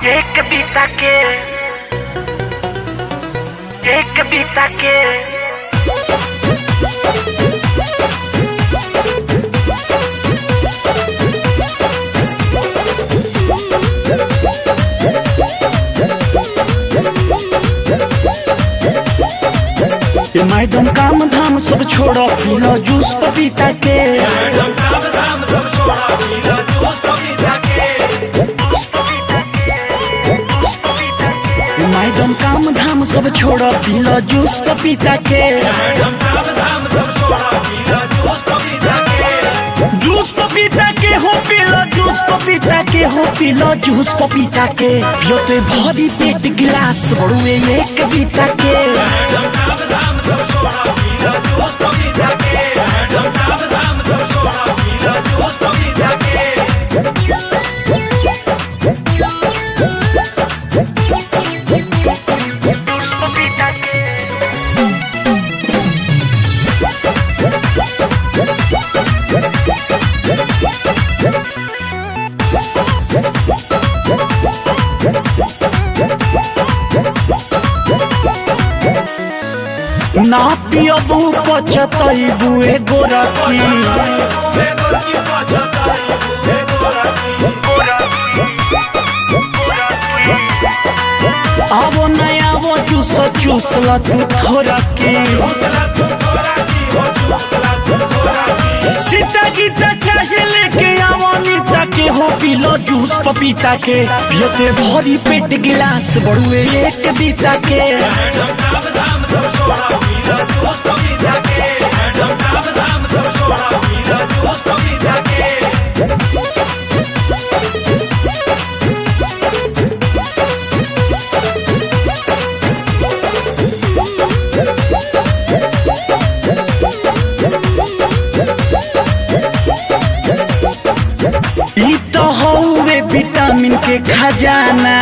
एक बीता के ये मैडम काम धाम सब छोड़ो पीलो जूस पपीता के। मैडम काम धाम सब छोड़ो पीलो जूस पपीता के। जूस पपीता के हो पीलो जूस पपीता के हो पीलो जूस पपीता के। पियोते भरी पेट गिलास बड़ुए एक बीता के। ना पियबू पचतैबू एगो रखी। आवो नया वो चूस चूसला तू थोड़ा के। सीता गीता चाहे लेके आवो नीता के हो पीलो जूस पपीता के। पियते भरी पेट गिलास बड़ुए एक बीता के। ई तो हौवे विटामिन के खजाना।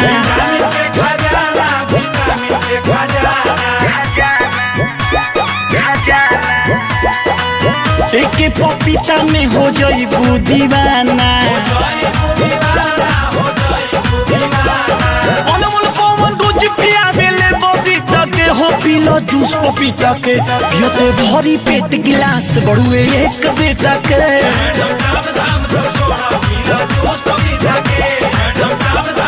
एक पपीता में हो जाइबू दीवाना। अनमोल पवन दूज पिया बेले पपीता के हो पीलो जूस पपीता के। पियते भरी पेट गिलास बड़ुए एक बेटा के।